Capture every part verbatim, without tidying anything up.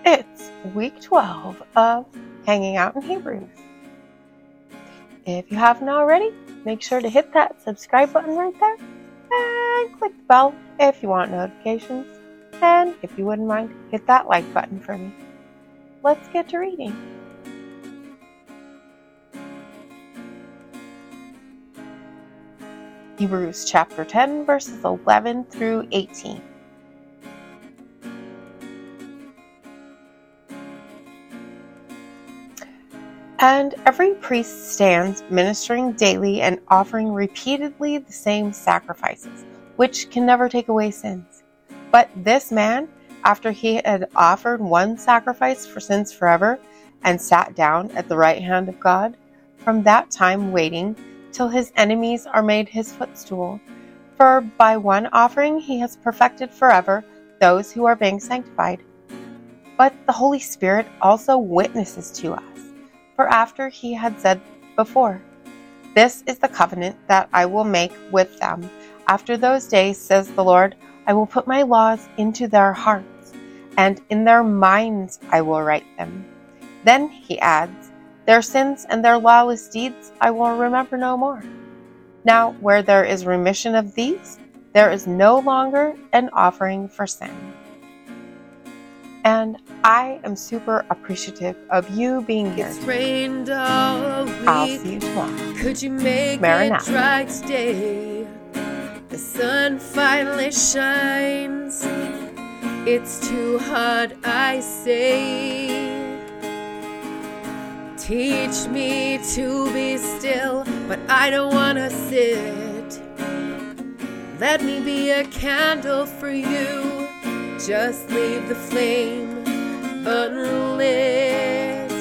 It's week twelve of Hanging Out in Hebrews. If you haven't already, make sure to hit that subscribe button right there and click the bell if you want notifications. And if you wouldn't mind, hit that like button for me. Let's get to reading. Hebrews chapter ten, verses eleven through eighteen. And every priest stands ministering daily and offering repeatedly the same sacrifices, which can never take away sins. But this man, after he had offered one sacrifice for sins forever, and sat down at the right hand of God, from that time waiting till his enemies are made his footstool. For by one offering he has perfected forever those who are being sanctified. But the Holy Spirit also witnesses to us. For after he had said before, "This is the covenant that I will make with them. After those days, says the Lord, I will put my laws into their hearts, and in their minds I will write them." Then he adds, "Their sins and their lawless deeds I will remember no more." Now, where there is remission of these, there is no longer an offering for sin. And I am super appreciative of you being here. It's rained all week. I'll see you tomorrow. Could you make Maranatha. it dry today? The sun finally shines. It's too hot, I say. Teach me to be still, but I don't want to sit. Let me be a candle for you. Just leave the flame unlit.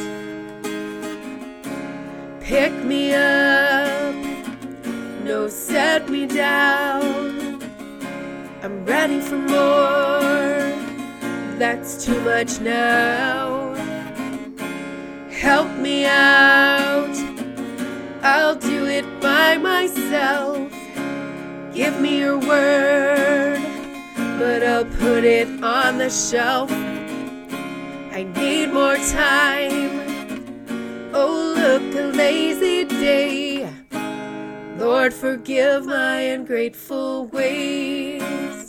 Pick me up, no, set me down. I'm ready for more, that's too much now. Help me out, I'll do it by myself. Give me your word, but I'll put it on the shelf. I need more time. Oh, look, a lazy day. Lord, forgive my ungrateful ways.